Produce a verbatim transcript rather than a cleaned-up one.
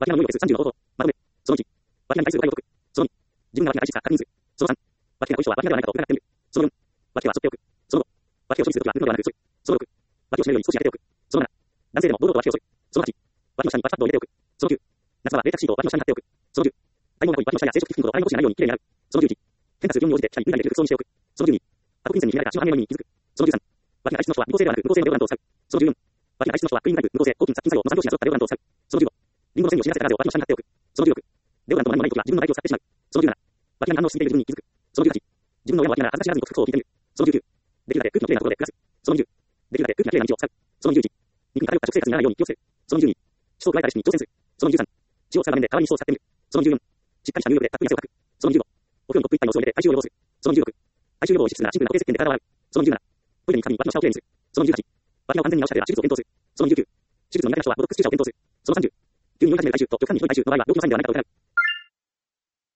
脇の能力です。さんじゅうの方法。まとめ。そのいち。脇に対する誤解を解く。そのに。自分が脇に対しか確認する。そのさん。脇がご意思とは脇がではないかと疑ってみる。そのよん。脇は背負っておく。そのご。脇を処理するときは抜くのではなく、そのろく。脇を締めるように少し当てておく。そのなな。男性でも堂々と脇を添え。そのはち。脇の下にバチパッドを入れておく。そのきゅう。夏場は冷却シートを脇の下に貼っておく。そのじゅう。体毛が濃い脇の下や生殖皮膚ほど洗い残しがないようにきれいに洗う。そのじゅういち。変化する気温に応じて下に脱いだりできる服装にしておく。そのじゅうに。過去金銭に秘められた血の半面の意味に気づく。そのじゅうさん。脇が体質の人は無効性ではなく無効性のデオラントを使う。そのじゅうよん。脇が体質の人はクリーンタイプ、無効性、抗菌、殺菌作用のさん拍子が揃ったデオラントを使う。そのじゅうご。リンゴの繊維を染み出せたガーゼを脇の下に貼っておく。そのじゅうろく。デオラントの何もないときは自分の唾液を使ってしまう。そのじゅうなな。脇が反応しすぎている自分に気づく。そのじゅうはち。自分の親の脇なら恥ずかしがらずに服装を聞いてみる。そのじゅうきゅう。できるだけ空気のきれいなところで暮らす。そのにじゅう。できるだけ空気がきれいな道を使う。そのにじゅういち。肉に偏った食生活にならないように気をつける。そのにじゅうに。基礎を加えたレシピに挑戦する。そのにじゅうさん。血を使う場面で代わりに基礎を使ってみる。そのにじゅうよん。しっかりした入浴でたっぷり汗をかく。そのにじゅうご。お風呂のコップ一杯のお湯を入れて体臭を予防する。そのにじゅうろく。体臭予防を意識するならシンプルな固定石鹸で体を洗う。そのにじゅうなな。トイレに行くたびに脇の下をきれいにする。そのにじゅうはち。脇が完全に直したでは手術を検討する。そのにじゅうきゅう。手術の苦手な人はボトックス注射を検討する。そのさんじゅう。急に酔い始める体臭と極端にひどい体臭の場合は病気のサインではないかと疑う。